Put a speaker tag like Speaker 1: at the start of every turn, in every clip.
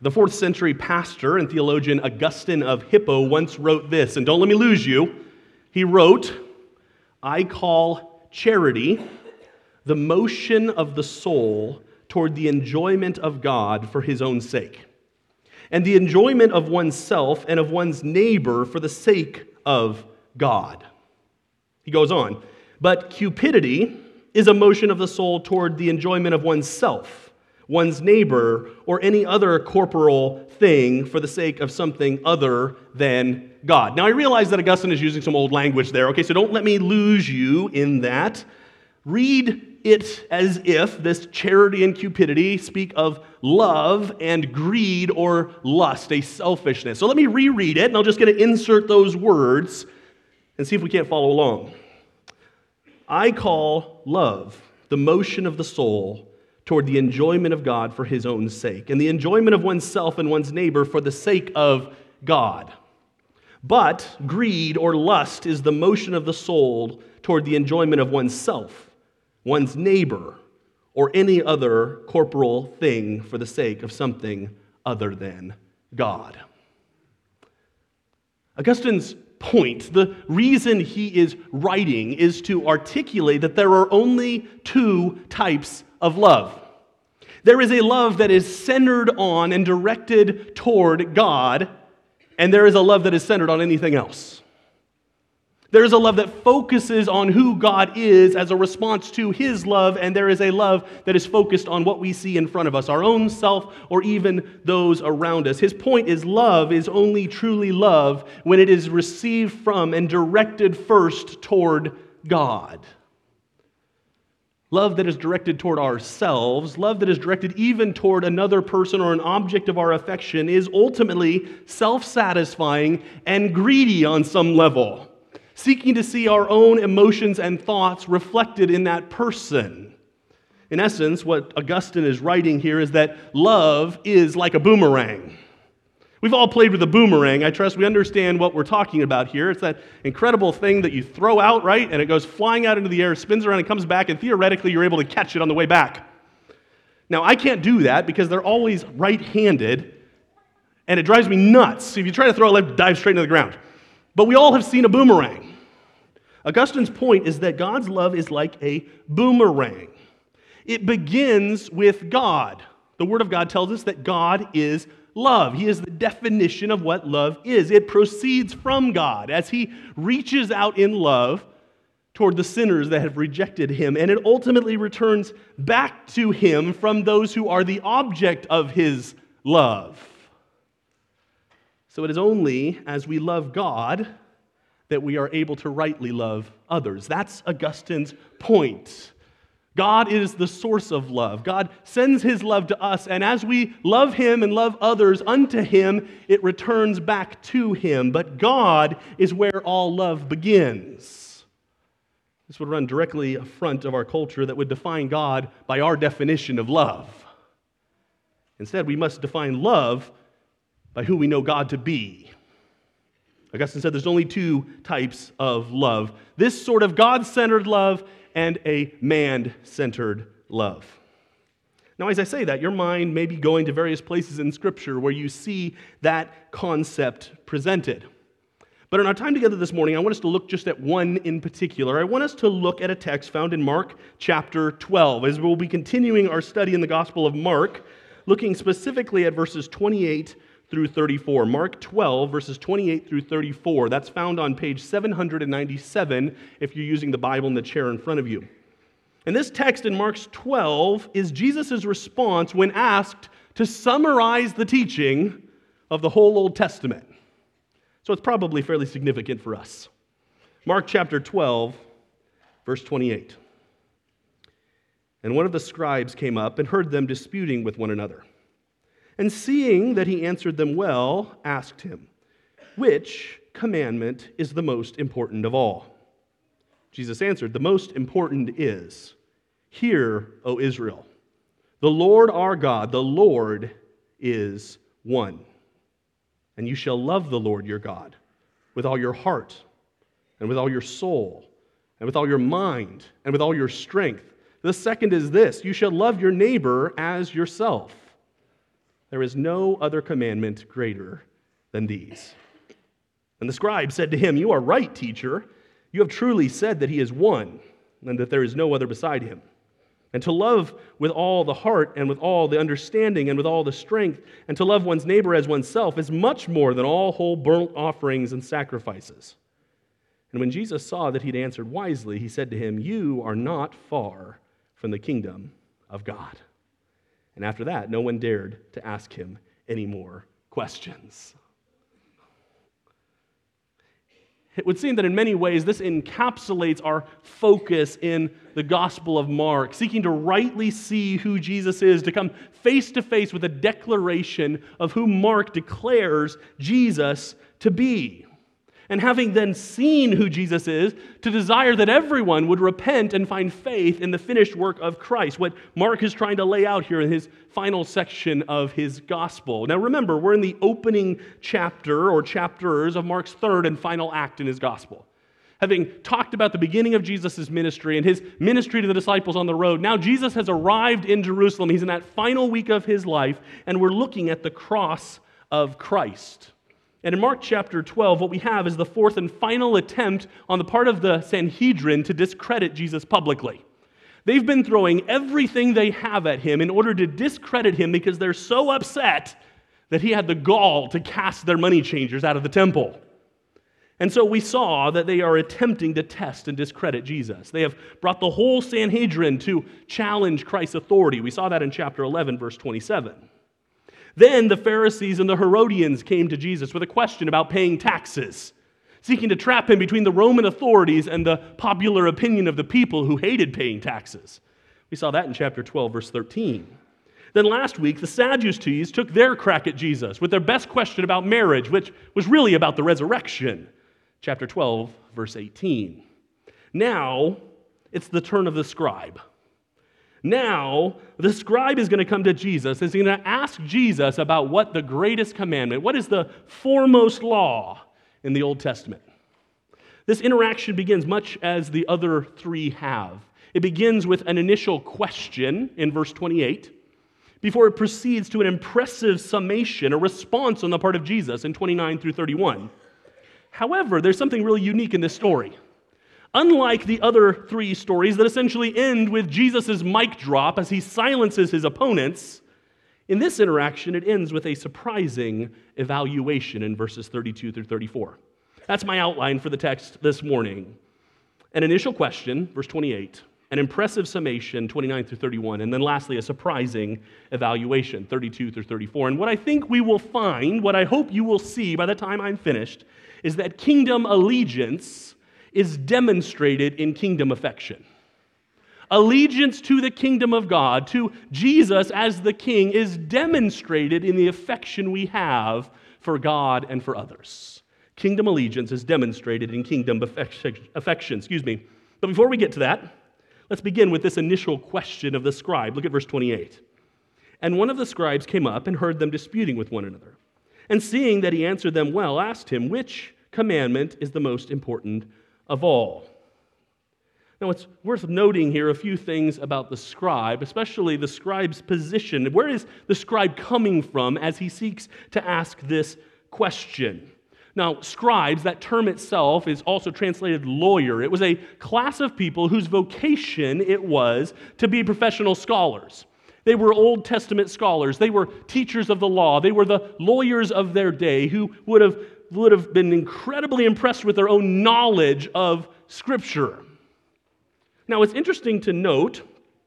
Speaker 1: The 4th century pastor and theologian Augustine of Hippo once wrote this, and don't let me lose you. He wrote, "I call charity the motion of the soul toward the enjoyment of God for his own sake, and the enjoyment of oneself and of one's neighbor for the sake of God." He goes on, "But cupidity is a motion of the soul toward the enjoyment of oneself, one's neighbor, or any other corporal thing for the sake of something other than God." Now, I realize that Augustine is using some old language there, okay, so don't let me lose you in that. Read it as if this charity and cupidity speak of love and greed or lust, a selfishness. So let me reread it, and I'm just going to insert those words and see if we can't follow along. "I call love the motion of the soul toward the enjoyment of God for his own sake, and the enjoyment of oneself and one's neighbor for the sake of God. But greed or lust is the motion of the soul toward the enjoyment of oneself, one's neighbor, or any other corporal thing for the sake of something other than God." Augustine's point, the reason he is writing, is to articulate that there are only two types of love. There is a love that is centered on and directed toward God, and there is a love that is centered on anything else. There is a love that focuses on who God is as a response to his love, and there is a love that is focused on what we see in front of us, our own self or even those around us. His point is love is only truly love when it is received from and directed first toward God. Love that is directed toward ourselves, love that is directed even toward another person or an object of our affection, is ultimately self-satisfying and greedy on some level, seeking to see our own emotions and thoughts reflected in that person. In essence, what Augustine is writing here is that love is like a boomerang. We've all played with a boomerang. I trust we understand what we're talking about here. It's that incredible thing that you throw out, right? And it goes flying out into the air, spins around and comes back, and theoretically you're able to catch it on the way back. Now, I can't do that because they're always right-handed, and it drives me nuts. If you try to throw a left, dive straight into the ground. But we all have seen a boomerang. Augustine's point is that God's love is like a boomerang. It begins with God. The Word of God tells us that God is love. He is the definition of what love is. It proceeds from God as he reaches out in love toward the sinners that have rejected him, and it ultimately returns back to him from those who are the object of his love. So it is only as we love God that we are able to rightly love others. That's Augustine's point. God is the source of love. God sends his love to us, and as we love him and love others unto him, it returns back to him. But God is where all love begins. This would run directly affront of our culture that would define God by our definition of love. Instead, we must define love by who we know God to be. Augustine said there's only two types of love. This sort of God-centered love and a man-centered love. Now, as I say that, your mind may be going to various places in Scripture where you see that concept presented. But in our time together this morning, I want us to look just at one in particular. I want us to look at a text found in Mark chapter 12, as we'll be continuing our study in the Gospel of Mark, looking specifically at verses 28 through 34. Mark 12, verses 28 through 34. That's found on page 797 if you're using the Bible in the chair in front of you. And this text in Mark 12 is Jesus' response when asked to summarize the teaching of the whole Old Testament. So it's probably fairly significant for us. Mark chapter 12, verse 28. And one of the scribes came up and heard them disputing with one another. And seeing that he answered them well, asked him, "Which commandment is the most important of all?" Jesus answered, "The most important is, 'Hear, O Israel, the Lord our God, the Lord is one. And you shall love the Lord your God with all your heart, and with all your soul, and with all your mind, and with all your strength. The second is this, you shall love your neighbor as yourself. There is no other commandment greater than these." And the scribe said to him, "You are right, teacher. You have truly said that he is one, and that there is no other beside him. And to love with all the heart and with all the understanding and with all the strength, and to love one's neighbor as oneself is much more than all whole burnt offerings and sacrifices." And when Jesus saw that he'd answered wisely, he said to him, "You are not far from the kingdom of God." And after that, no one dared to ask him any more questions. It would seem that in many ways this encapsulates our focus in the Gospel of Mark, seeking to rightly see who Jesus is, to come face to face with a declaration of who Mark declares Jesus to be. And having then seen who Jesus is, to desire that everyone would repent and find faith in the finished work of Christ, what Mark is trying to lay out here in his final section of his gospel. Now remember, we're in the opening chapter or chapters of Mark's third and final act in his gospel. Having talked about the beginning of Jesus' ministry and his ministry to the disciples on the road, now Jesus has arrived in Jerusalem. He's in that final week of his life, and we're looking at the cross of Christ. And in Mark chapter 12, what we have is the fourth and final attempt on the part of the Sanhedrin to discredit Jesus publicly. They've been throwing everything they have at him in order to discredit him because they're so upset that he had the gall to cast their money changers out of the temple. And so we saw that they are attempting to test and discredit Jesus. They have brought the whole Sanhedrin to challenge Christ's authority. We saw that in chapter 11, verse 27. Then the Pharisees and the Herodians came to Jesus with a question about paying taxes, seeking to trap him between the Roman authorities and the popular opinion of the people who hated paying taxes. We saw that in chapter 12, verse 13. Then last week, the Sadducees took their crack at Jesus with their best question about marriage, which was really about the resurrection. Chapter 12, verse 18. Now, it's the turn of the scribe. Now, the scribe is going to come to Jesus and he's going to ask Jesus about what the greatest commandment, what is the foremost law in the Old Testament. This interaction begins much as the other three have. It begins with an initial question in verse 28, before it proceeds to an impressive summation, a response on the part of Jesus in 29 through 31. However, there's something really unique in this story. Unlike the other three stories that essentially end with Jesus' mic drop as he silences his opponents, in this interaction it ends with a surprising evaluation in verses 32 through 34. That's my outline for the text this morning. An initial question, verse 28, an impressive summation, 29 through 31, and then lastly a surprising evaluation, 32 through 34. And what I think we will find, what I hope you will see by the time I'm finished, is that kingdom allegiance is demonstrated in kingdom affection. Allegiance to the kingdom of God, to Jesus as the king, is demonstrated in the affection we have for God and for others. Kingdom allegiance is demonstrated in kingdom affection. But before we get to that, let's begin with this initial question of the scribe. Look at verse 28. And one of the scribes came up and heard them disputing with one another. And seeing that he answered them well, asked him, which commandment is the most important of all? Now, it's worth noting here a few things about the scribe, especially the scribe's position. Where is the scribe coming from as he seeks to ask this question? Now, scribes, that term itself is also translated lawyer. It was a class of people whose vocation it was to be professional scholars. They were Old Testament scholars. They were teachers of the law. They were the lawyers of their day who would have been incredibly impressed with their own knowledge of Scripture. Now, it's interesting to note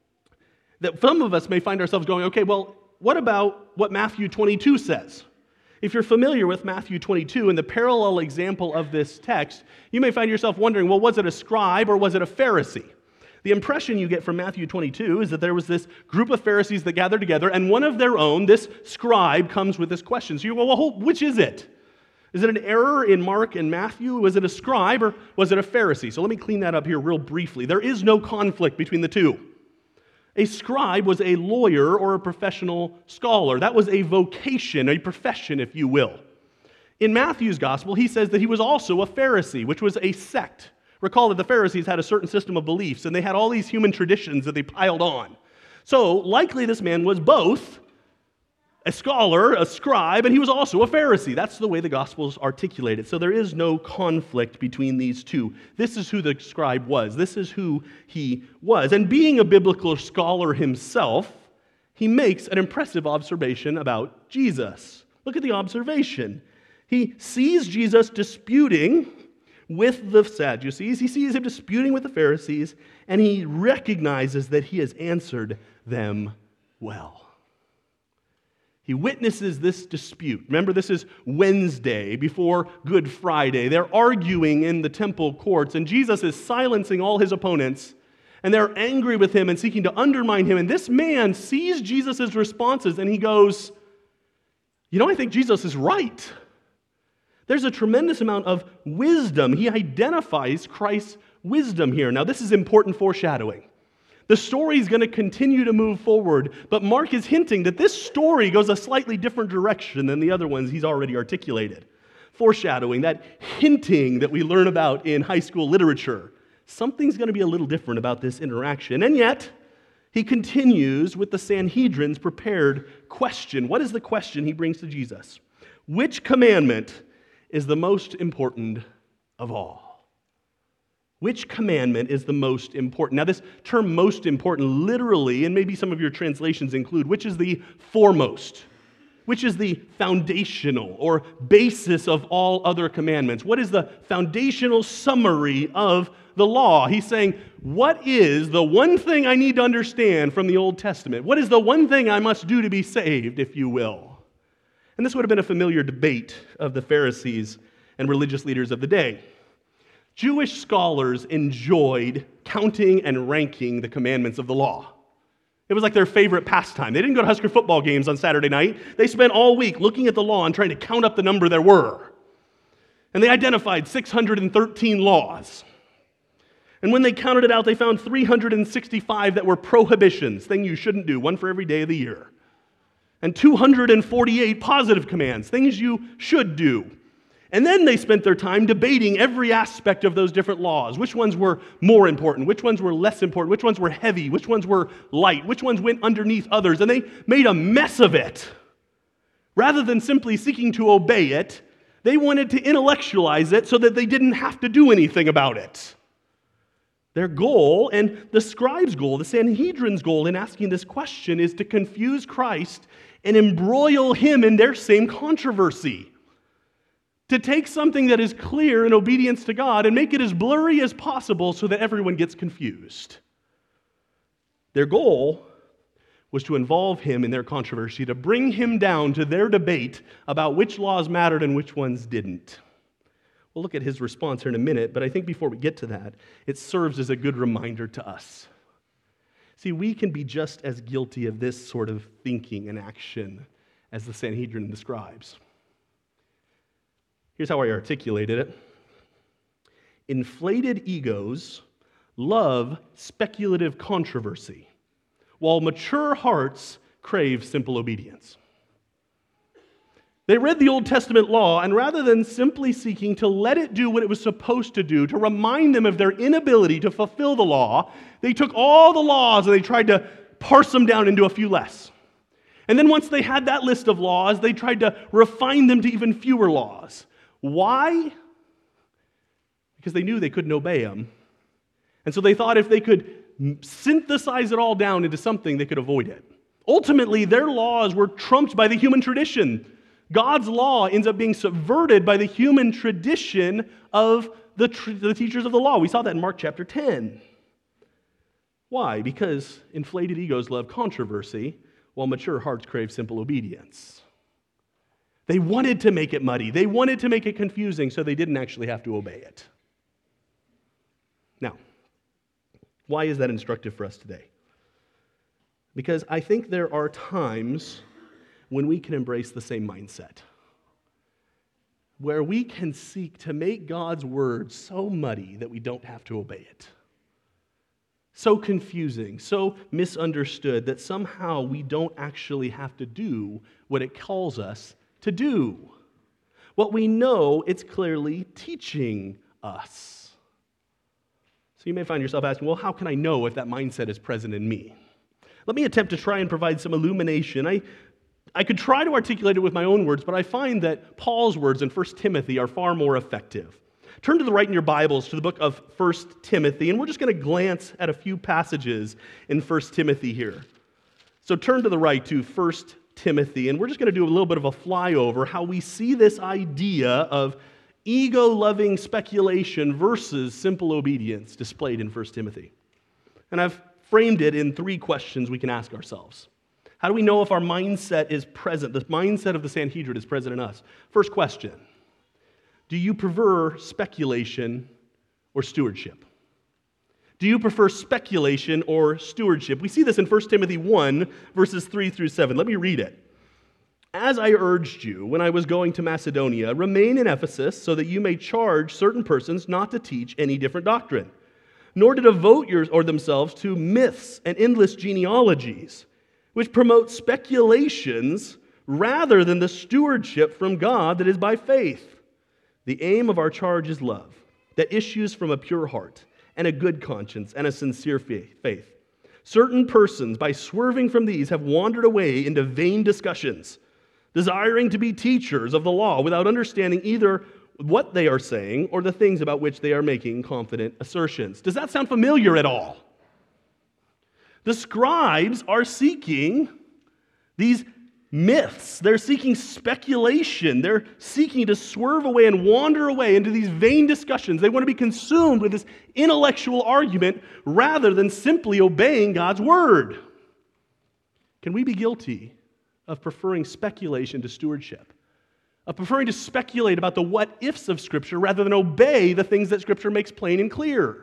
Speaker 1: that some of us may find ourselves going, okay, well, what about what Matthew 22 says? If you're familiar with Matthew 22 and the parallel example of this text, you may find yourself wondering, well, was it a scribe or was it a Pharisee? The impression you get from Matthew 22 is that there was this group of Pharisees that gathered together, and one of their own, this scribe, comes with this question. So you go, well, which is it? Is it an error in Mark and Matthew? Was it a scribe or was it a Pharisee? So let me clean that up here real briefly. There is no conflict between the two. A scribe was a lawyer or a professional scholar. That was a vocation, a profession, if you will. In Matthew's gospel, he says that he was also a Pharisee, which was a sect. Recall that the Pharisees had a certain system of beliefs, and they had all these human traditions that they piled on. So likely this man was both a scholar, a scribe, and he was also a Pharisee. That's the way the Gospels articulate it. So there is no conflict between these two. This is who the scribe was. This is who he was. And being a biblical scholar himself, he makes an impressive observation about Jesus. Look at the observation. He sees Jesus disputing with the Sadducees. He sees him disputing with the Pharisees, and he recognizes that he has answered them well. He witnesses this dispute. Remember, this is Wednesday before Good Friday. They're arguing in the temple courts, and Jesus is silencing all his opponents, and they're angry with him and seeking to undermine him. And this man sees Jesus' responses, and he goes, I think Jesus is right. There's a tremendous amount of wisdom. He identifies Christ's wisdom here. Now, this is important foreshadowing. The story is going to continue to move forward, but Mark is hinting that this story goes a slightly different direction than the other ones he's already articulated. Foreshadowing, that hinting that we learn about in high school literature. Something's going to be a little different about this interaction. And yet, he continues with the Sanhedrin's prepared question. What is the question he brings to Jesus? Which commandment is the most important of all? Which commandment is the most important? Now, this term most important literally, and maybe some of your translations include, which is the foremost, which is the foundational or basis of all other commandments. What is the foundational summary of the law? He's saying, what is the one thing I need to understand from the Old Testament? What is the one thing I must do to be saved, if you will? And this would have been a familiar debate of the Pharisees and religious leaders of the day. Jewish scholars enjoyed counting and ranking the commandments of the law. It was like their favorite pastime. They didn't go to Husker football games on Saturday night. They spent all week looking at the law and trying to count up the number there were. And they identified 613 laws. And when they counted it out, they found 365 that were prohibitions, things you shouldn't do, one for every day of the year. And 248 positive commands, things you should do. And then they spent their time debating every aspect of those different laws. Which ones were more important? Which ones were less important? Which ones were heavy? Which ones were light? Which ones went underneath others? And they made a mess of it. Rather than simply seeking to obey it, they wanted to intellectualize it so that they didn't have to do anything about it. Their goal, and the scribe's goal, the Sanhedrin's goal in asking this question, is to confuse Christ and embroil him in their same controversy. To take something that is clear in obedience to God and make it as blurry as possible so that everyone gets confused. Their goal was to involve him in their controversy, to bring him down to their debate about which laws mattered and which ones didn't. We'll look at his response here in a minute, but I think before we get to that, it serves as a good reminder to us. See, we can be just as guilty of this sort of thinking and action as the Sanhedrin and the scribes. Here's how I articulated it. Inflated egos love speculative controversy, while mature hearts crave simple obedience. They read the Old Testament law, and rather than simply seeking to let it do what it was supposed to do, to remind them of their inability to fulfill the law, they took all the laws and they tried to parse them down into a few less. And then once they had that list of laws, they tried to refine them to even fewer laws. Why? Because they knew they couldn't obey them. And so they thought if they could synthesize it all down into something, they could avoid it. Ultimately, their laws were trumped by the human tradition. God's law ends up being subverted by the human tradition of the teachers of the law. We saw that in Mark chapter 10. Why? Because inflated egos love controversy, while mature hearts crave simple obedience. They wanted to make it muddy. They wanted to make it confusing so they didn't actually have to obey it. Now, why is that instructive for us today? Because I think there are times when we can embrace the same mindset, where we can seek to make God's word so muddy that we don't have to obey it. So confusing, so misunderstood that somehow we don't actually have to do what it calls us to do. What we know it's clearly teaching us. So you may find yourself asking, well, how can I know if that mindset is present in me? Let me attempt to try and provide some illumination. I I could try to articulate it with my own words, but I find that Paul's words in 1 Timothy are far more effective. Turn to the right in your Bibles to the book of 1 Timothy, and we're just going to glance at a few passages in 1 Timothy here. So turn to the right to 1 Timothy, and we're just going to do a little bit of a flyover, how we see this idea of ego-loving speculation versus simple obedience displayed in 1 Timothy. And I've framed it in 3 questions we can ask ourselves. How do we know if our mindset is present, the mindset of the Sanhedrin is present in us? First question, do you prefer speculation or stewardship? Do you prefer speculation or stewardship? We see this in 1 Timothy 1, verses 3 through 7. Let me read it. As I urged you when I was going to Macedonia, remain in Ephesus so that you may charge certain persons not to teach any different doctrine, nor to devote themselves to myths and endless genealogies, which promote speculations rather than the stewardship from God that is by faith. The aim of our charge is love, that issues from a pure heart and a good conscience and a sincere faith. Certain persons, by swerving from these, have wandered away into vain discussions, desiring to be teachers of the law without understanding either what they are saying or the things about which they are making confident assertions. Does that sound familiar at all? The scribes are seeking these myths. They're seeking speculation. They're seeking to swerve away and wander away into these vain discussions. They want to be consumed with this intellectual argument rather than simply obeying God's word. Can we be guilty of preferring speculation to stewardship? Of preferring to speculate about the what-ifs of Scripture rather than obey the things that Scripture makes plain and clear?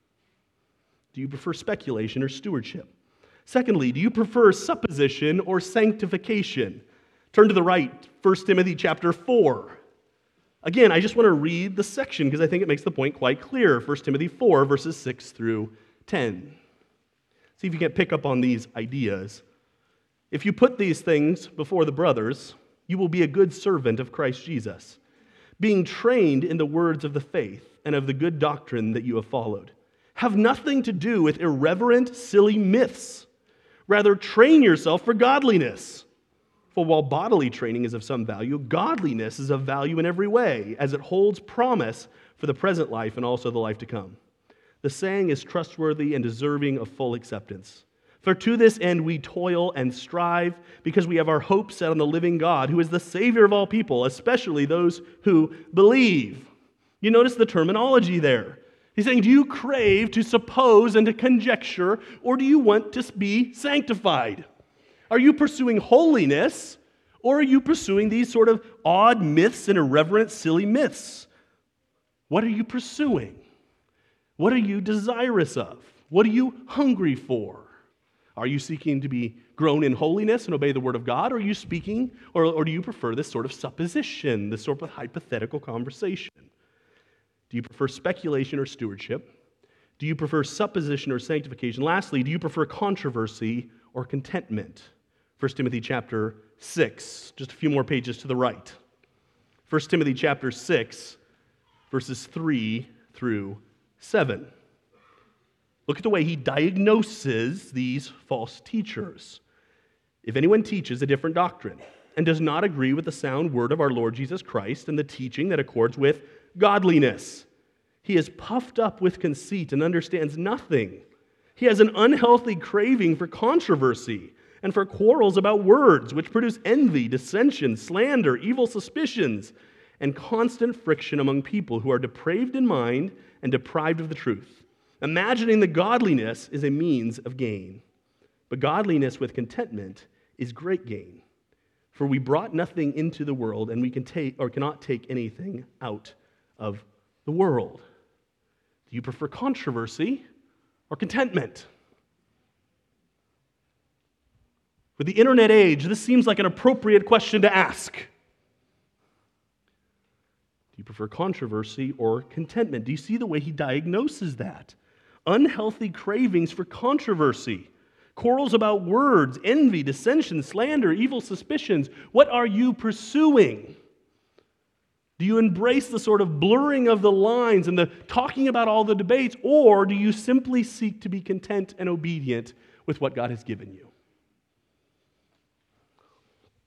Speaker 1: Do you prefer speculation or stewardship? Secondly, do you prefer supposition or sanctification? Turn to the right, 1 Timothy chapter 4. Again, I just want to read the section because I think it makes the point quite clear. 1 Timothy 4, verses 6 through 10. See if you can pick up on these ideas. If you put these things before the brothers, you will be a good servant of Christ Jesus, being trained in the words of the faith and of the good doctrine that you have followed. Have nothing to do with irreverent, silly myths. Rather, train yourself for godliness. For while bodily training is of some value, godliness is of value in every way, as it holds promise for the present life and also the life to come. The saying is trustworthy and deserving of full acceptance. For to this end we toil and strive, because we have our hope set on the living God, who is the Savior of all people, especially those who believe. You notice the terminology there. He's saying, do you crave to suppose and to conjecture, or do you want to be sanctified? Are you pursuing holiness, or are you pursuing these sort of odd myths and irreverent, silly myths? What are you pursuing? What are you desirous of? What are you hungry for? Are you seeking to be grown in holiness and obey the word of God, or are you speaking, or do you prefer this sort of supposition, this sort of hypothetical conversation? Do you prefer speculation or stewardship? Do you prefer supposition or sanctification? Lastly, do you prefer controversy or contentment? 1 Timothy chapter 6, just a few more pages to the right. 1 Timothy chapter 6, verses 3 through 7. Look at the way he diagnoses these false teachers. If anyone teaches a different doctrine and does not agree with the sound word of our Lord Jesus Christ and the teaching that accords with godliness, he is puffed up with conceit and understands nothing. He has an unhealthy craving for controversy and for quarrels about words, which produce envy, dissension, slander, evil suspicions, and constant friction among people who are depraved in mind and deprived of the truth, imagining that godliness is a means of gain. But godliness with contentment is great gain. For we brought nothing into the world, and we cannot take anything out of the world. Do you prefer controversy or contentment? With the internet age, this seems like an appropriate question to ask. Do you prefer controversy or contentment? Do you see the way he diagnoses that? Unhealthy cravings for controversy, quarrels about words, envy, dissension, slander, evil suspicions. What are you pursuing? Do you embrace the sort of blurring of the lines and the talking about all the debates, or do you simply seek to be content and obedient with what God has given you?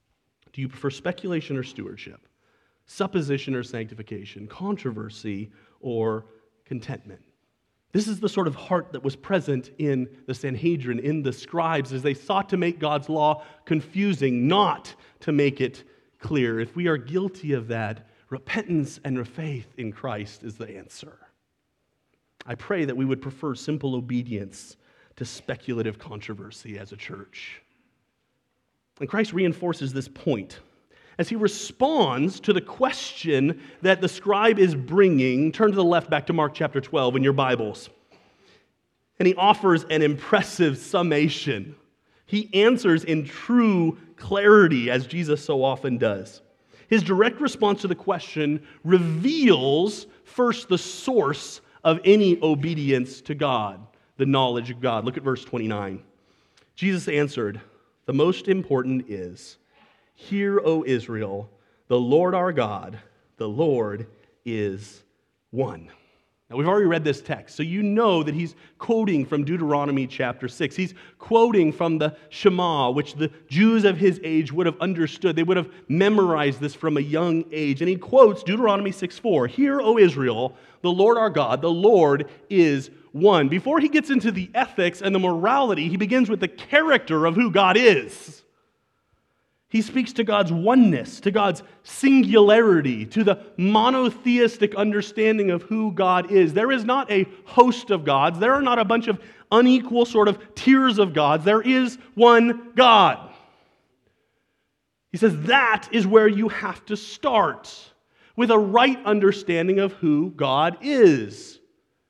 Speaker 1: Do you prefer speculation or stewardship? Supposition or sanctification? Controversy or contentment? This is the sort of heart that was present in the Sanhedrin, in the scribes, as they sought to make God's law confusing, not to make it clear. If we are guilty of that, repentance and faith in Christ is the answer. I pray that we would prefer simple obedience to speculative controversy as a church. And Christ reinforces this point as he responds to the question that the scribe is bringing. Turn to the left back to Mark chapter 12 in your Bibles. And he offers an impressive summation. He answers in true clarity, as Jesus so often does. His direct response to the question reveals first the source of any obedience to God, the knowledge of God. Look at verse 29. Jesus answered, "The most important is, hear, O Israel, the Lord our God, the Lord is one." Now, we've already read this text, so you know that he's quoting from Deuteronomy chapter 6. He's quoting from the Shema, which the Jews of his age would have understood. They would have memorized this from a young age. And he quotes Deuteronomy 6:4, "Hear, O Israel, the Lord our God, the Lord is one." Before he gets into the ethics and the morality, he begins with the character of who God is. He speaks to God's oneness, to God's singularity, to the monotheistic understanding of who God is. There is not a host of gods. There are not a bunch of unequal sort of tiers of gods. There is one God. He says that is where you have to start, with a right understanding of who God is.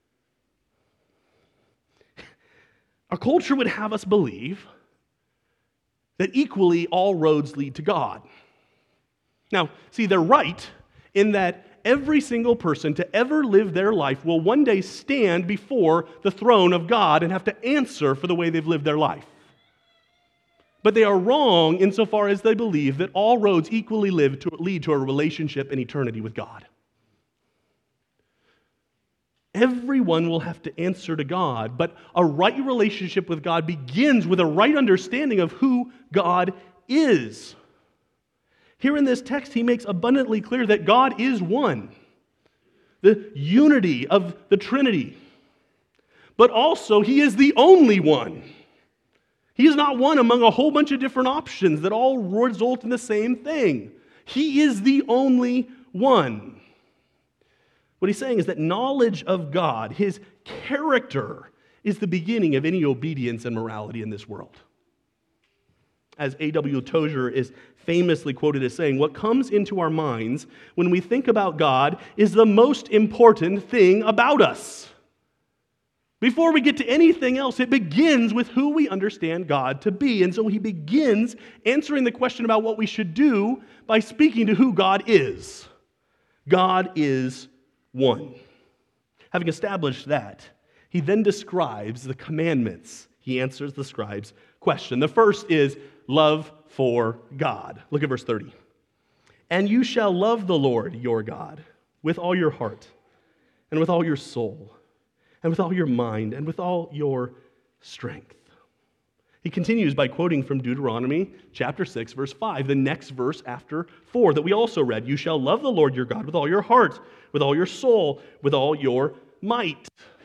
Speaker 1: Our culture would have us believe that equally all roads lead to God. Now, see, they're right in that every single person to ever live their life will one day stand before the throne of God and have to answer for the way they've lived their life. But they are wrong insofar as they believe that all roads equally lead to a relationship in eternity with God. Everyone will have to answer to God, but a right relationship with God begins with a right understanding of who God is. Here in this text, he makes abundantly clear that God is one, the unity of the Trinity. But also, he is the only one. He is not one among a whole bunch of different options that all result in the same thing. He is the only one. What he's saying is that knowledge of God, his character, is the beginning of any obedience and morality in this world. As A.W. Tozer is famously quoted as saying, what comes into our minds when we think about God is the most important thing about us. Before we get to anything else, it begins with who we understand God to be. And so he begins answering the question about what we should do by speaking to who God is. God is one. Having established that, he then describes the commandments. He answers the scribe's question. The first is love for God. Look at verse 30. "And you shall love the Lord your God with all your heart, and with all your soul, and with all your mind, and with all your strength." He continues by quoting from Deuteronomy chapter 6, verse 5, the next verse after 4 that we also read. "You shall love the Lord your God with all your heart, with all your soul, with all your might."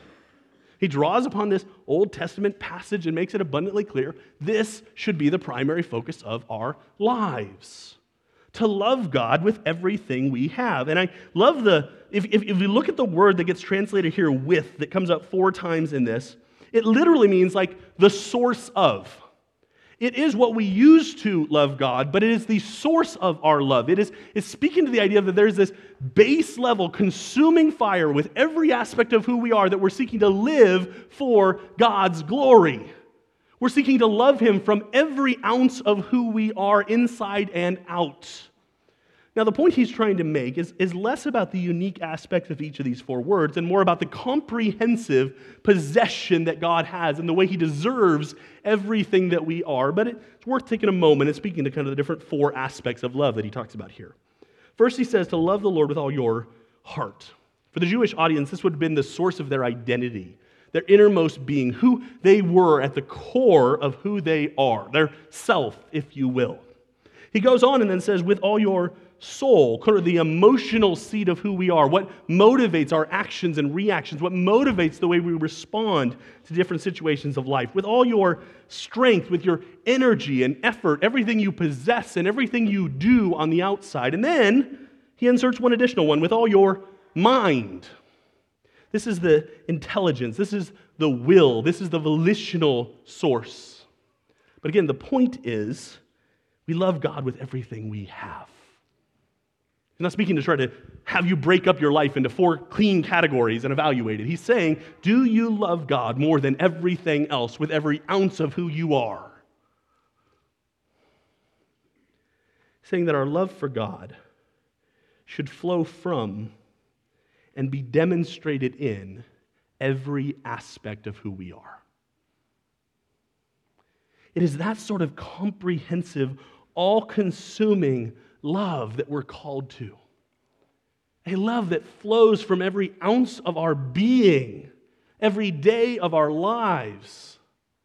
Speaker 1: He draws upon this Old Testament passage and makes it abundantly clear this should be the primary focus of our lives. To love God with everything we have. And I love if you look at the word that gets translated here, "with," that comes up 4 times in this, it literally means like the source of. It is what we use to love God, but it is the source of our love. It's speaking to the idea that there's this base level consuming fire with every aspect of who we are that we're seeking to live for God's glory. We're seeking to love him from every ounce of who we are inside and out. Now, the point he's trying to make is less about the unique aspect of each of these 4 words and more about the comprehensive possession that God has and the way he deserves everything that we are. But it's worth taking a moment and speaking to kind of the different 4 aspects of love that he talks about here. First, he says to love the Lord with all your heart. For the Jewish audience, this would have been the source of their identity, their innermost being, who they were at the core of who they are, their self, if you will. He goes on and then says, with all your soul, kind of the emotional seat of who we are, what motivates our actions and reactions, what motivates the way we respond to different situations of life, with all your strength, with your energy and effort, everything you possess and everything you do on the outside. And then he inserts one additional one, with all your mind. This is the intelligence, this is the will, this is the volitional source. But again, the point is, we love God with everything we have. He's not speaking to try to have you break up your life into 4 clean categories and evaluate it. He's saying, do you love God more than everything else with every ounce of who you are? Saying that our love for God should flow from and be demonstrated in every aspect of who we are. It is that sort of comprehensive, all-consuming love that we're called to. A love that flows from every ounce of our being, every day of our lives.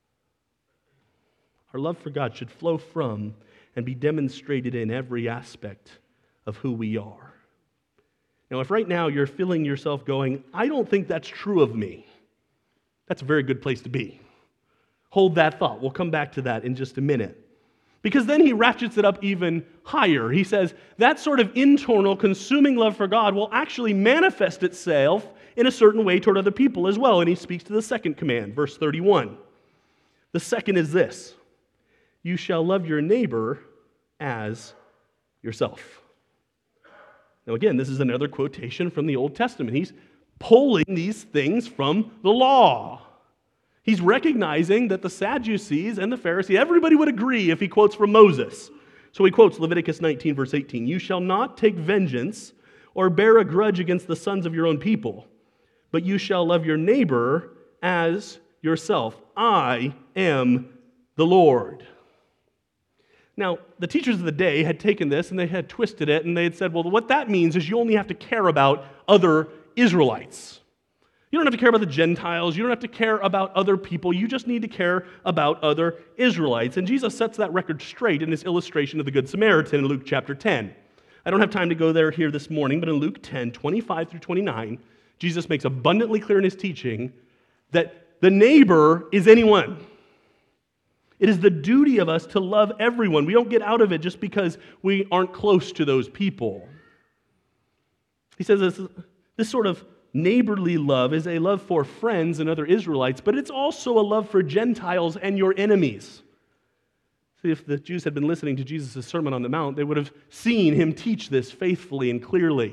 Speaker 1: Our love for God should flow from and be demonstrated in every aspect of who we are. Now, if right now you're feeling yourself going, I don't think that's true of me, that's a very good place to be. Hold that thought. We'll come back to that in just a minute. Because then he ratchets it up even higher. He says that sort of internal, consuming love for God will actually manifest itself in a certain way toward other people as well. And he speaks to the second command, verse 31. The second is this: you shall love your neighbor as yourself. Now again, this is another quotation from the Old Testament. He's pulling these things from the law. He's recognizing that the Sadducees and the Pharisees, everybody would agree if he quotes from Moses. So he quotes Leviticus 19, verse 18. You shall not take vengeance or bear a grudge against the sons of your own people, but you shall love your neighbor as yourself. I am the Lord. Now, the teachers of the day had taken this and they had twisted it and they had said, well, what that means is you only have to care about other Israelites. You don't have to care about the Gentiles. You don't have to care about other people. You just need to care about other Israelites. And Jesus sets that record straight in his illustration of the Good Samaritan in Luke chapter 10. I don't have time to go there here this morning, but in Luke 10, 25 through 29, Jesus makes abundantly clear in his teaching that the neighbor is anyone. It is the duty of us to love everyone. We don't get out of it just because we aren't close to those people. He says this sort of neighborly love is a love for friends and other Israelites, but it's also a love for Gentiles and your enemies. See, if the Jews had been listening to Jesus' Sermon on the Mount, they would have seen him teach this faithfully and clearly.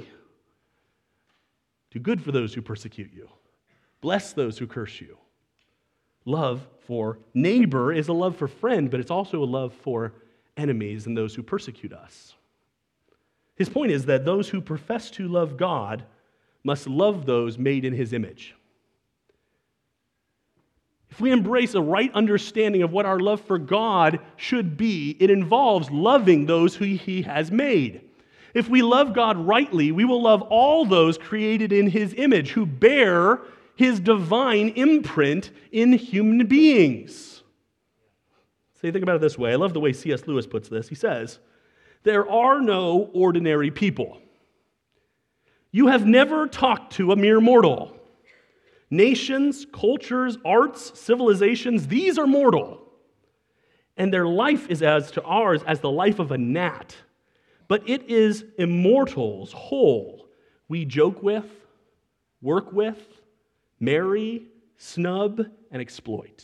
Speaker 1: Do good for those who persecute you. Bless those who curse you. Love for neighbor is a love for friend, but it's also a love for enemies and those who persecute us. His point is that those who profess to love God must love those made in his image. If we embrace a right understanding of what our love for God should be, it involves loving those who he has made. If we love God rightly, we will love all those created in his image, who bear his divine imprint in human beings. So you think about it this way. I love the way C.S. Lewis puts this. He says, there are no ordinary people. You have never talked to a mere mortal. Nations, cultures, arts, civilizations, these are mortal. And their life is as to ours as the life of a gnat. But it is immortals, whole, we joke with, work with, marry, snub, and exploit.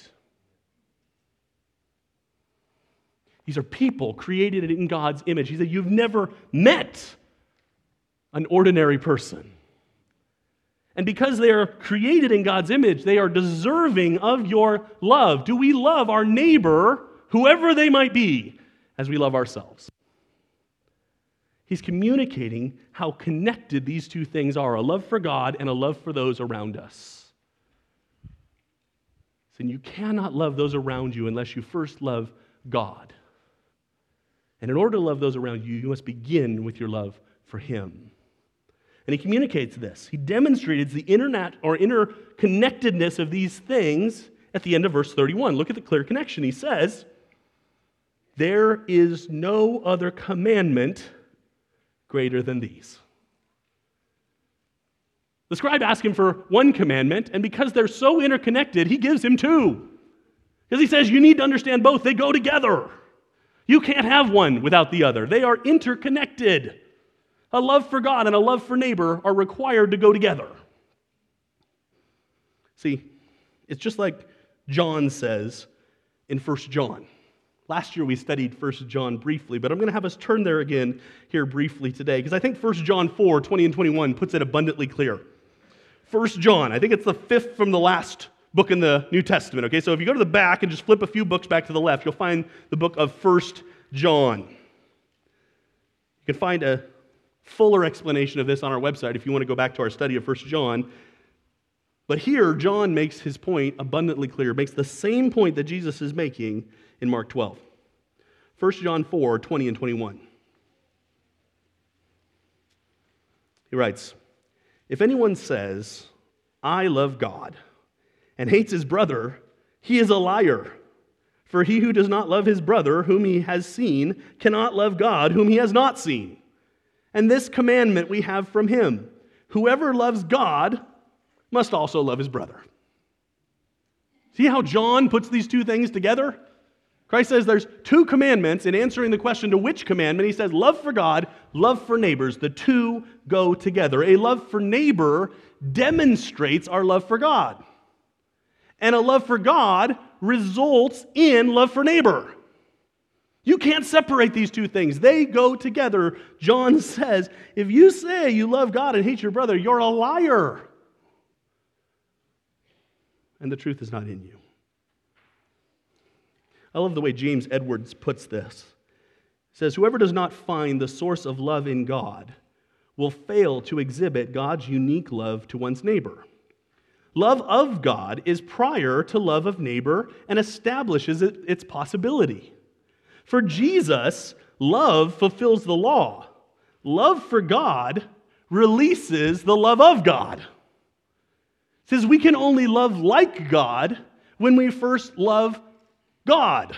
Speaker 1: These are people created in God's image. He said, you've never met an ordinary person. And because they are created in God's image, they are deserving of your love. Do we love our neighbor, whoever they might be, as we love ourselves? He's communicating how connected these two things are, a love for God and a love for those around us. And you cannot love those around you unless you first love God. And in order to love those around you, you must begin with your love for him. And he communicates this. He demonstrates the interconnectedness of these things at the end of verse 31. Look at the clear connection. He says, there is no other commandment greater than these. The scribe asked him for one commandment, and because they're so interconnected, he gives him two. Because he says you need to understand both. They go together. You can't have one without the other. They are interconnected. A love for God and a love for neighbor are required to go together. See, it's just like John says in 1 John. Last year we studied 1 John briefly, but I'm going to have us turn there again here briefly today, because I think 1 John 4, 20 and 21 puts it abundantly clear. 1 John, I think it's the fifth from the last book in the New Testament, okay? So if you go to the back and just flip a few books back to the left, you'll find the book of 1 John. You can find a fuller explanation of this on our website if you want to go back to our study of 1 John. But here, John makes his point abundantly clear, makes the same point that Jesus is making in Mark 12. 1 John 4, 20 and 21. He writes, "If anyone says, 'I love God,' and hates his brother, he is a liar. For he who does not love his brother whom he has seen cannot love God whom he has not seen. And this commandment we have from him: whoever loves God must also love his brother." See how John puts these two things together? Christ says there's two commandments. In answering the question to which commandment, he says love for God, love for neighbors. The two go together. A love for neighbor demonstrates our love for God. And a love for God results in love for neighbor. You can't separate these two things. They go together. John says, if you say you love God and hate your brother, you're a liar. And the truth is not in you. I love the way James Edwards puts this. He says, whoever does not find the source of love in God will fail to exhibit God's unique love to one's neighbor. Love of God is prior to love of neighbor and establishes its possibility. For Jesus, love fulfills the law. Love for God releases the love of God. It says we can only love like God when we first love God.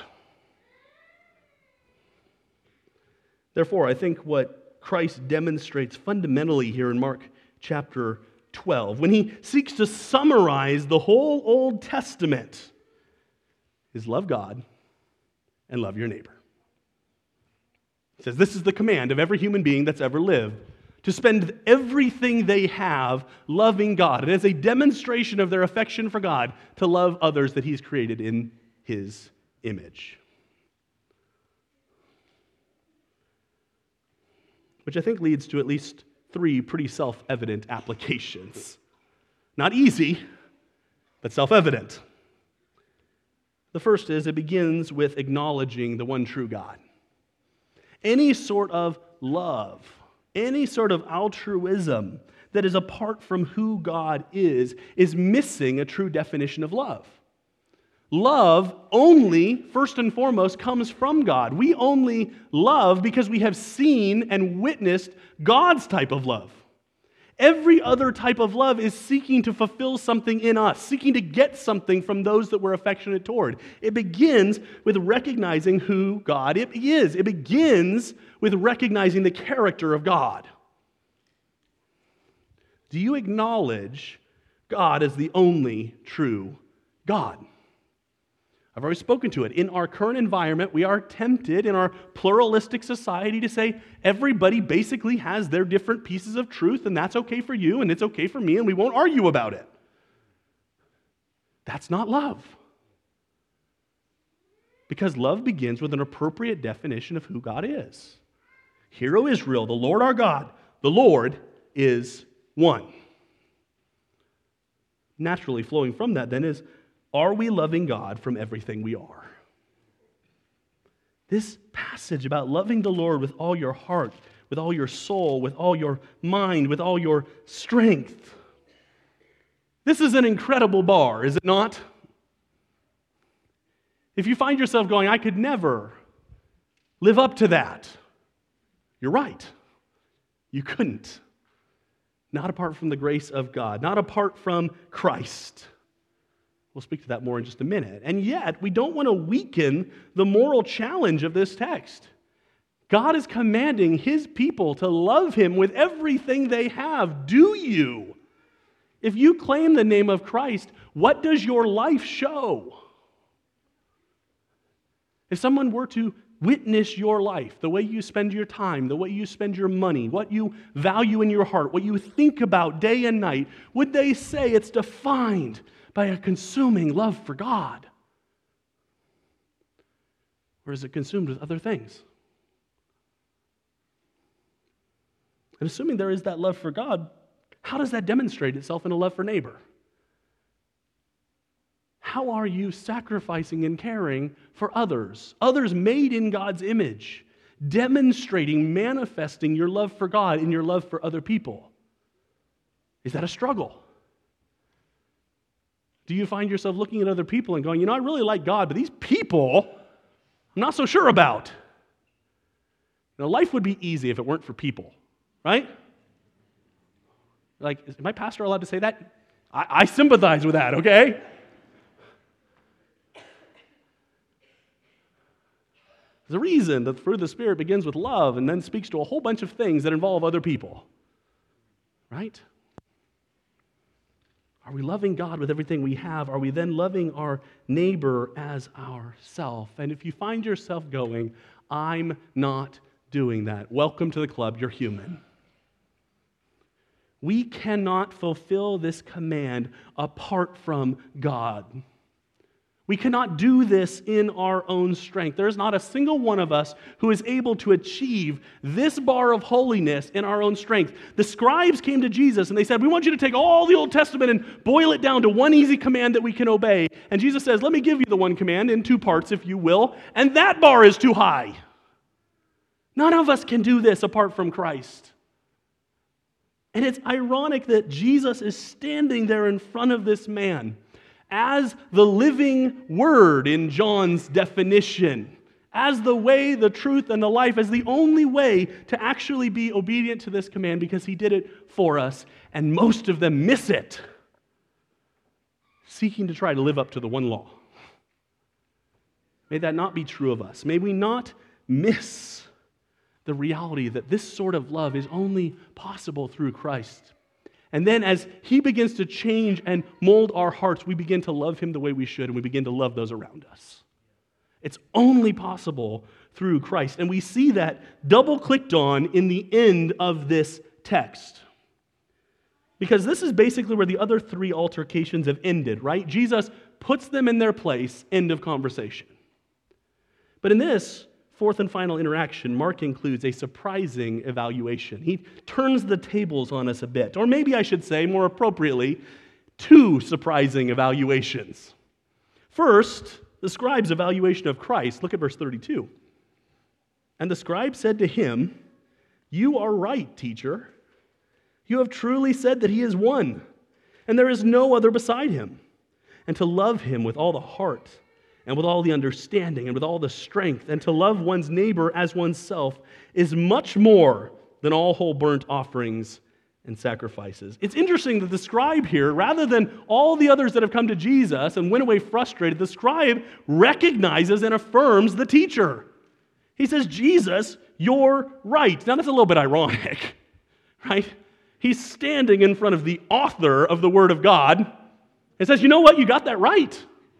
Speaker 1: Therefore, I think what Christ demonstrates fundamentally here in Mark chapter 12, when he seeks to summarize the whole Old Testament, is love God and love your neighbor. He says this is the command of every human being that's ever lived, to spend everything they have loving God, and as a demonstration of their affection for God, to love others that he's created in his image. Which I think leads to at least three pretty self-evident applications. Not easy, but self-evident. The first is it begins with acknowledging the one true God. Any sort of love, any sort of altruism that is apart from who God is missing a true definition of love. Love only, first and foremost, comes from God. We only love because we have seen and witnessed God's type of love. Every other type of love is seeking to fulfill something in us, seeking to get something from those that we're affectionate toward. It begins with recognizing who God is. It begins with recognizing the character of God. Do you acknowledge God as the only true God? I've already spoken to it. In our current environment, we are tempted in our pluralistic society to say everybody basically has their different pieces of truth, and that's okay for you, and it's okay for me, and we won't argue about it. That's not love. Because love begins with an appropriate definition of who God is. Hear, O Israel, the Lord our God, the Lord is one. Naturally flowing from that then is, are we loving God from everything we are? This passage about loving the Lord with all your heart, with all your soul, with all your mind, with all your strength. This is an incredible bar, is it not? If you find yourself going, I could never live up to that, you're right. You couldn't. Not apart from the grace of God, not apart from Christ. We'll speak to that more in just a minute. And yet, we don't want to weaken the moral challenge of this text. God is commanding His people to love Him with everything they have. Do you? If you claim the name of Christ, what does your life show? If someone were to witness your life, the way you spend your time, the way you spend your money, what you value in your heart, what you think about day and night, would they say it's defined by a consuming love for God? Or is it consumed with other things? And assuming there is that love for God, how does that demonstrate itself in a love for neighbor? How are you sacrificing and caring for others? Others made in God's image, demonstrating, manifesting your love for God and your love for other people. Is that a struggle? Do you find yourself looking at other people and going, I really like God, but these people, I'm not so sure about. Life would be easy if it weren't for people, right? Like, is my pastor allowed to say that? I sympathize with that, okay? There's a reason that the fruit of the Spirit begins with love and then speaks to a whole bunch of things that involve other people, right? Are we loving God with everything we have? Are we then loving our neighbor as ourself? And if you find yourself going, I'm not doing that, welcome to the club, you're human. We cannot fulfill this command apart from God. We cannot do this in our own strength. There is not a single one of us who is able to achieve this bar of holiness in our own strength. The scribes came to Jesus and they said, we want you to take all the Old Testament and boil it down to one easy command that we can obey. And Jesus says, let me give you the one command in two parts, if you will. And that bar is too high. None of us can do this apart from Christ. And it's ironic that Jesus is standing there in front of this man as the living word in John's definition, as the way, the truth, and the life, as the only way to actually be obedient to this command because He did it for us, and most of them miss it, seeking to try to live up to the one law. May that not be true of us. May we not miss the reality that this sort of love is only possible through Christ. And then as He begins to change and mold our hearts, we begin to love Him the way we should, and we begin to love those around us. It's only possible through Christ. And we see that double-clicked on in the end of this text. Because this is basically where the other three altercations have ended, right? Jesus puts them in their place, end of conversation. But in this fourth and final interaction, Mark includes a surprising evaluation. He turns the tables on us a bit, or maybe I should say, more appropriately, two surprising evaluations. First, the scribe's evaluation of Christ. Look at verse 32. And the scribe said to him, "You are right, teacher. You have truly said that He is one, and there is no other beside Him. And to love Him with all the heart, and with all the understanding, and with all the strength, and to love one's neighbor as oneself is much more than all whole burnt offerings and sacrifices." It's interesting that the scribe here, rather than all the others that have come to Jesus and went away frustrated, the scribe recognizes and affirms the teacher. He says, Jesus, you're right. Now that's a little bit ironic, right? He's standing in front of the author of the Word of God and says, you know what, you got that right.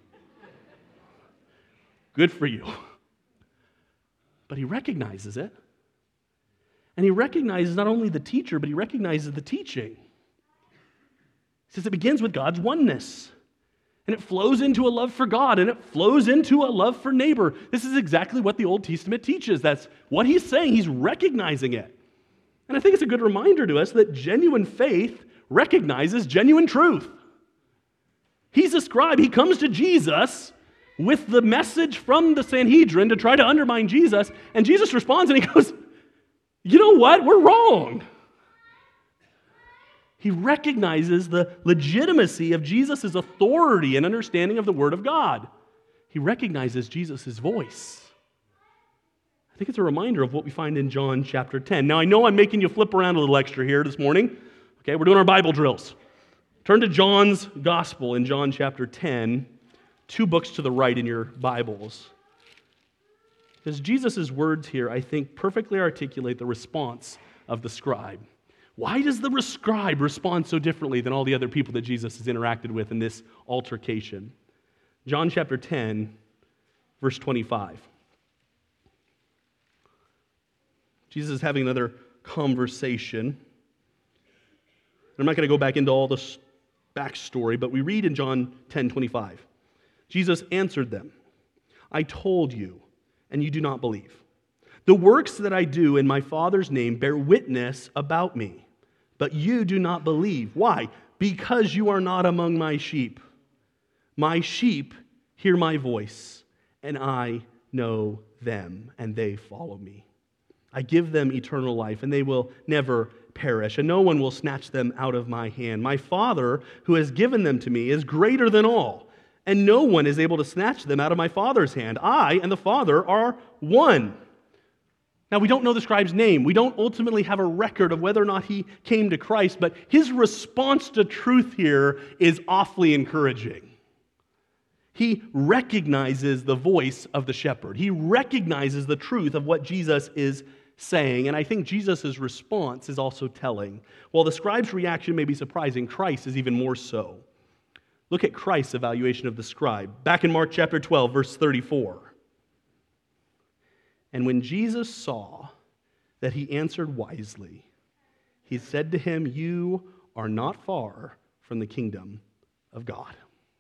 Speaker 1: Good for you. But he recognizes it. And he recognizes not only the teacher, but he recognizes the teaching. He says it begins with God's oneness. And it flows into a love for God, and it flows into a love for neighbor. This is exactly what the Old Testament teaches. That's what he's saying. He's recognizing it. And I think it's a good reminder to us that genuine faith recognizes genuine truth. He's a scribe. He comes to Jesus with the message from the Sanhedrin to try to undermine Jesus, and Jesus responds and he goes, you know what? We're wrong. He recognizes the legitimacy of Jesus' authority and understanding of the Word of God. He recognizes Jesus' voice. I think it's a reminder of what we find in John chapter 10. Now, I know I'm making you flip around a little extra here this morning. Okay, we're doing our Bible drills. Turn to John's Gospel in John chapter 10, 2 books to the right in your Bibles. Because Jesus' words here, I think, perfectly articulate the response of the scribe. Why does the scribe respond so differently than all the other people that Jesus has interacted with in this altercation? John chapter 10, verse 25. Jesus is having another conversation. And I'm not going to go back into all the backstory, but we read in John 10:25. Jesus answered them, "I told you, and you do not believe. The works that I do in my Father's name bear witness about me, but you do not believe." Why? Because you are not among my sheep. My sheep hear my voice, and I know them, and they follow me. I give them eternal life, and they will never perish, and no one will snatch them out of my hand. My Father, who has given them to me, is greater than all, and no one is able to snatch them out of my Father's hand. I and the Father are one. Now, we don't know the scribe's name. We don't ultimately have a record of whether or not he came to Christ, but his response to truth here is awfully encouraging. He recognizes the voice of the shepherd. He recognizes the truth of what Jesus is saying, and I think Jesus' response is also telling. While the scribe's reaction may be surprising, Christ is even more so. Look at Christ's evaluation of the scribe. Back in Mark chapter 12, verse 34. And when Jesus saw that he answered wisely, he said to him, "You are not far from the kingdom of God."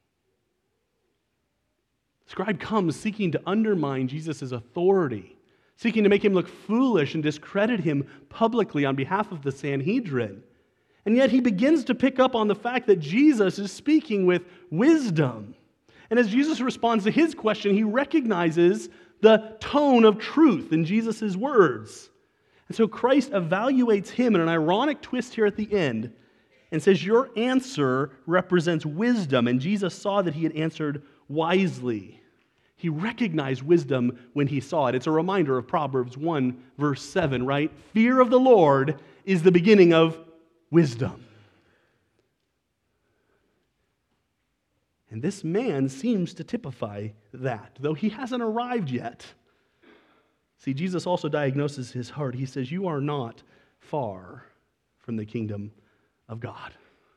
Speaker 1: The scribe comes seeking to undermine Jesus' authority, seeking to make him look foolish and discredit him publicly on behalf of the Sanhedrin. And yet he begins to pick up on the fact that Jesus is speaking with wisdom. And as Jesus responds to his question, he recognizes the tone of truth in Jesus' words. And so Christ evaluates him in an ironic twist here at the end and says, "Your answer represents wisdom." And Jesus saw that he had answered wisely. He recognized wisdom when he saw it. It's a reminder of Proverbs 1, verse 7, right? Fear of the Lord is the beginning of wisdom. And this man seems to typify that, though he hasn't arrived yet. See, Jesus also diagnoses his heart. He says, "You are not far from the kingdom of God."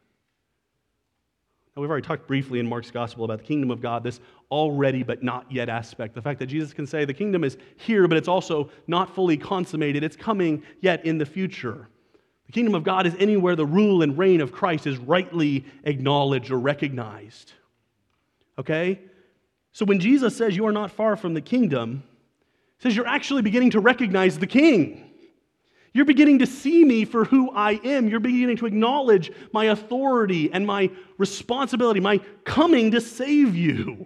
Speaker 1: Now, we've already talked briefly in Mark's gospel about the kingdom of God, this already but not yet aspect. The fact that Jesus can say the kingdom is here, but it's also not fully consummated. It's coming yet in the future. The kingdom of God is anywhere the rule and reign of Christ is rightly acknowledged or recognized. Okay? So when Jesus says you are not far from the kingdom, he says you're actually beginning to recognize the king. You're beginning to see me for who I am. You're beginning to acknowledge my authority and my responsibility, my coming to save you.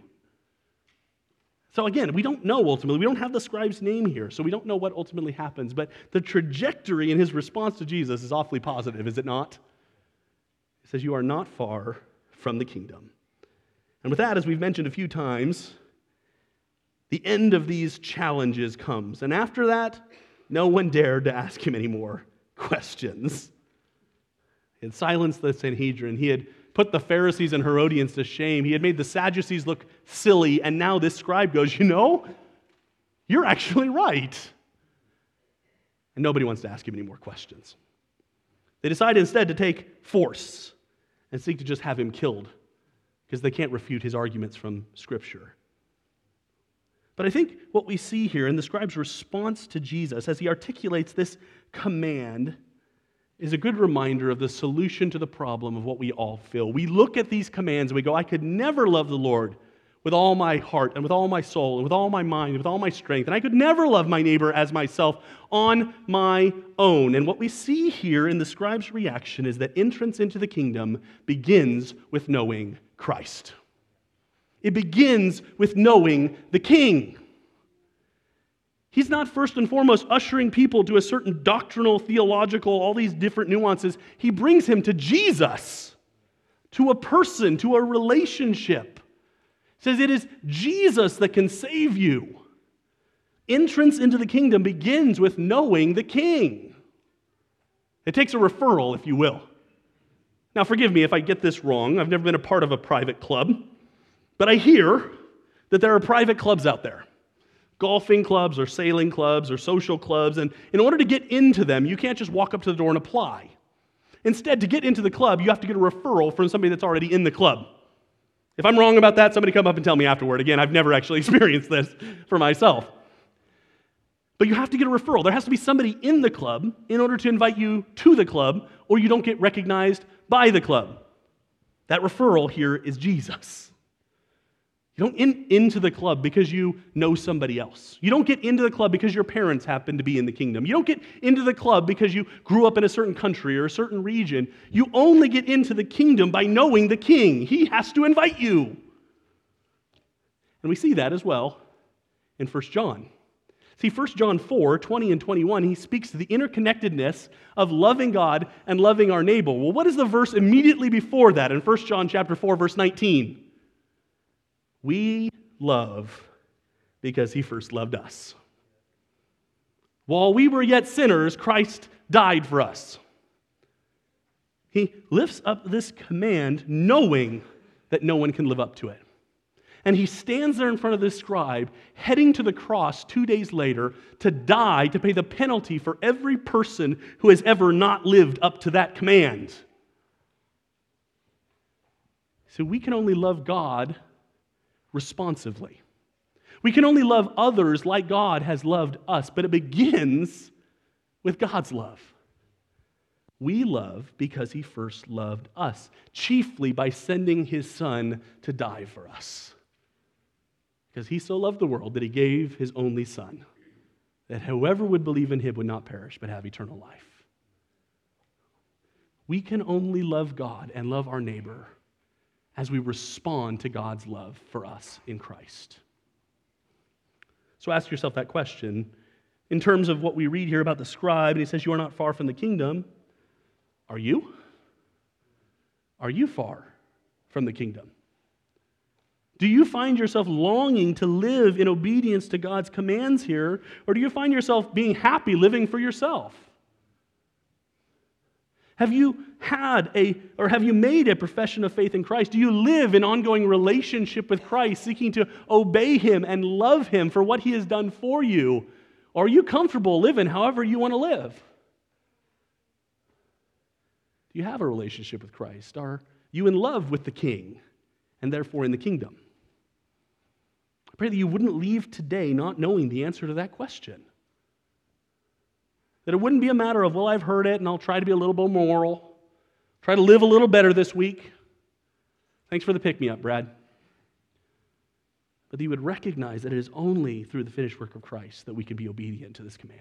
Speaker 1: So again, we don't know ultimately. We don't have the scribe's name here, so we don't know what ultimately happens. But the trajectory in his response to Jesus is awfully positive, is it not? He says, "You are not far from the kingdom." And with that, as we've mentioned a few times, the end of these challenges comes. And after that, no one dared to ask him any more questions. He had silenced the Sanhedrin. He had put the Pharisees and Herodians to shame. He had made the Sadducees look silly. And now this scribe goes, you're actually right. And nobody wants to ask him any more questions. They decide instead to take force and seek to just have him killed because they can't refute his arguments from Scripture. But I think what we see here in the scribe's response to Jesus as he articulates this command is a good reminder of the solution to the problem of what we all feel. We look at these commands and we go, I could never love the Lord with all my heart and with all my soul and with all my mind and with all my strength, and I could never love my neighbor as myself on my own. And what we see here in the scribe's reaction is that entrance into the kingdom begins with knowing Christ. It begins with knowing the King. He's not first and foremost ushering people to a certain doctrinal, theological, all these different nuances. He brings him to Jesus, to a person, to a relationship. He says it is Jesus that can save you. Entrance into the kingdom begins with knowing the King. It takes a referral, if you will. Now, forgive me if I get this wrong. I've never been a part of a private club, but I hear that there are private clubs out there. Golfing clubs or sailing clubs or social clubs, and in order to get into them, you can't just walk up to the door and apply. Instead, to get into the club, you have to get a referral from somebody that's already in the club. If I'm wrong about that, somebody come up and tell me afterward. Again, I've never actually experienced this for myself. But you have to get a referral. There has to be somebody in the club in order to invite you to the club, or you don't get recognized by the club. That referral here is Jesus. You don't into the club because you know somebody else. You don't get into the club because your parents happen to be in the kingdom. You don't get into the club because you grew up in a certain country or a certain region. You only get into the kingdom by knowing the king. He has to invite you. And we see that as well in 1 John. See, 1 John 4, 20 and 21, he speaks to the interconnectedness of loving God and loving our neighbor. Well, what is the verse immediately before that in 1 John chapter 4, verse 19? We love because he first loved us. While we were yet sinners, Christ died for us. He lifts up this command knowing that no one can live up to it. And he stands there in front of this scribe, heading to the cross 2 days later to die, to pay the penalty for every person who has ever not lived up to that command. So we can only love God responsively. We can only love others like God has loved us, but it begins with God's love. We love because he first loved us, chiefly by sending his Son to die for us. Because he so loved the world that he gave his only Son, that whoever would believe in him would not perish but have eternal life. We can only love God and love our neighbor as we respond to God's love for us in Christ. So ask yourself that question. In terms of what we read here about the scribe, and he says, you are not far from the kingdom. Are you? Are you far from the kingdom? Do you find yourself longing to live in obedience to God's commands here, or do you find yourself being happy living for yourself? Have you made a profession of faith in Christ? Do you live in ongoing relationship with Christ, seeking to obey him and love him for what he has done for you? Or are you comfortable living however you want to live? Do you have a relationship with Christ? Are you in love with the King and therefore in the kingdom? I pray that you wouldn't leave today not knowing the answer to that question. That it wouldn't be a matter of, well, I've heard it and I'll try to be a little bit moral, try to live a little better this week. Thanks for the pick-me-up, Brad. But that you would recognize that it is only through the finished work of Christ that we can be obedient to this command.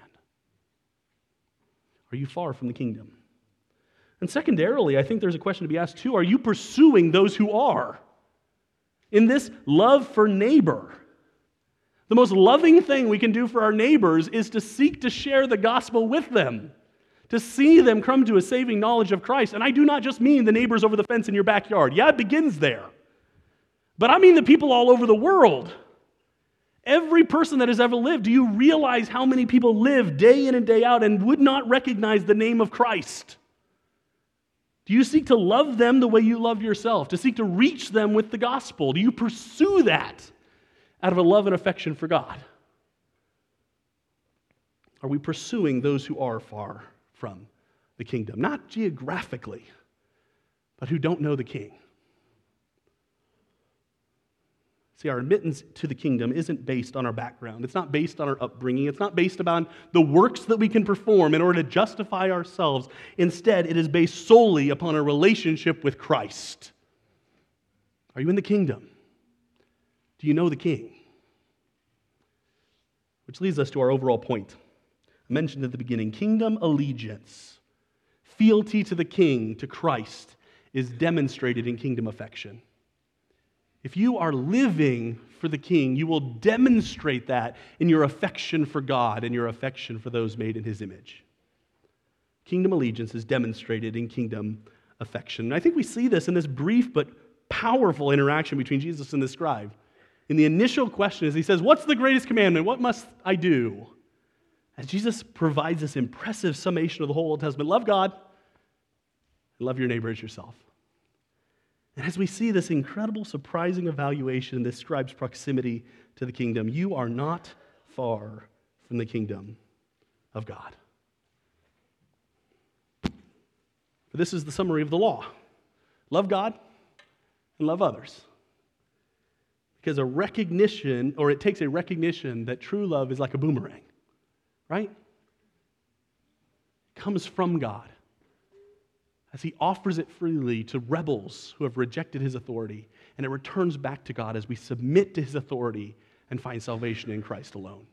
Speaker 1: Are you far from the kingdom? And secondarily, I think there's a question to be asked too. Are you pursuing those who are? In this love for neighbor, the most loving thing we can do for our neighbors is to seek to share the gospel with them, to see them come to a saving knowledge of Christ. And I do not just mean the neighbors over the fence in your backyard. Yeah, it begins there. But I mean the people all over the world. Every person that has ever lived, do you realize how many people live day in and day out and would not recognize the name of Christ? Do you seek to love them the way you love yourself, to seek to reach them with the gospel? Do you pursue that out of a love and affection for God? Are we pursuing those who are far from the kingdom? Not geographically, but who don't know the King. See, our admittance to the kingdom isn't based on our background. It's not based on our upbringing. It's not based upon the works that we can perform in order to justify ourselves. Instead, it is based solely upon a relationship with Christ. Are you in the kingdom? Do you know the King? Which leads us to our overall point. I mentioned at the beginning, kingdom allegiance, fealty to the King, to Christ, is demonstrated in kingdom affection. If you are living for the King, you will demonstrate that in your affection for God and your affection for those made in his image. Kingdom allegiance is demonstrated in kingdom affection. And I think we see this in this brief but powerful interaction between Jesus and the scribe. In the initial question, as he says, what's the greatest commandment? What must I do? As Jesus provides this impressive summation of the whole Old Testament, love God Love your neighbor as yourself. And as we see this incredible, surprising evaluation that describes proximity to the kingdom, you are not far from the kingdom of God. For this is the summary of the law. Love God and love others. Because it takes a recognition that true love is like a boomerang, right? It comes from God as he offers it freely to rebels who have rejected his authority, and it returns back to God as we submit to his authority and find salvation in Christ alone.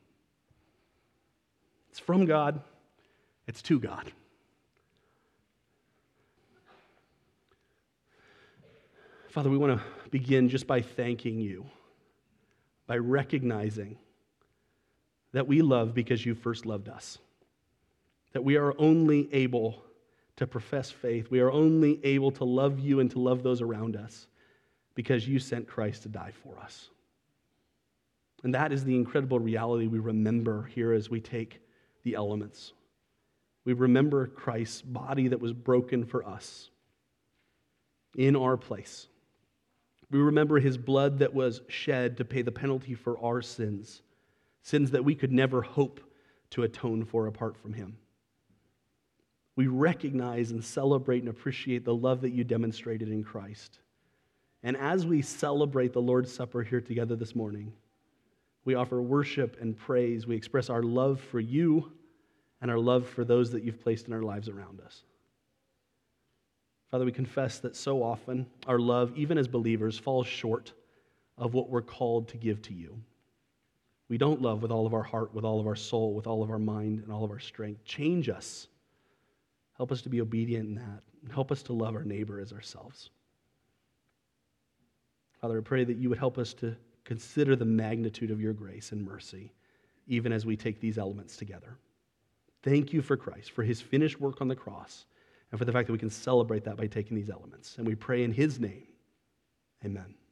Speaker 1: It's from God, it's to God. Father, we want to begin just by thanking you, by recognizing that we love because you first loved us, that we are only able to profess faith, we are only able to love you and to love those around us because you sent Christ to die for us. And that is the incredible reality we remember here as we take the elements. We remember Christ's body that was broken for us in our place. We remember his blood that was shed to pay the penalty for our sins, sins that we could never hope to atone for apart from him. We recognize and celebrate and appreciate the love that you demonstrated in Christ. And as we celebrate the Lord's Supper here together this morning, we offer worship and praise. We express our love for you and our love for those that you've placed in our lives around us. Father, we confess that so often our love, even as believers, falls short of what we're called to give to you. We don't love with all of our heart, with all of our soul, with all of our mind, and all of our strength. Change us. Help us to be obedient in that. And help us to love our neighbor as ourselves. Father, I pray that you would help us to consider the magnitude of your grace and mercy, even as we take these elements together. Thank you for Christ, for his finished work on the cross, and for the fact that we can celebrate that by taking these elements. And we pray in his name. Amen.